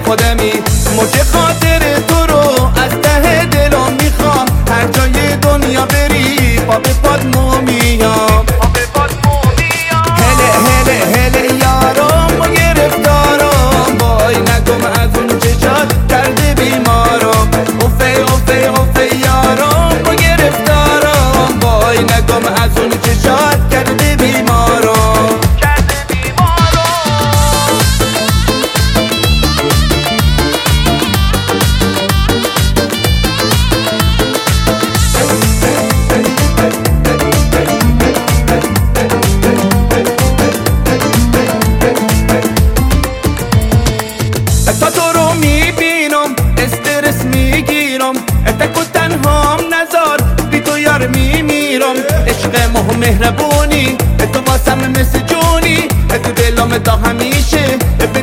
خودمی. موج خاطر تو رو از ته دلم میخوام، هر جای دنیا بری پا به پات میام. هله هله هله یارم و گرفتارم، وای نگم از اون چشات کرده بیمارم. اوفه اوفه اوفه یارم و گرفتارم، وای نگم از اون چشات کرده بیمارم. تا تو رو میبینم استرس میگیرم، اتکو تنهام نزار بی تو یار میمیرم. عشق ماه مهربونی تو واسم مثل جونی، تو دلم تا همیشه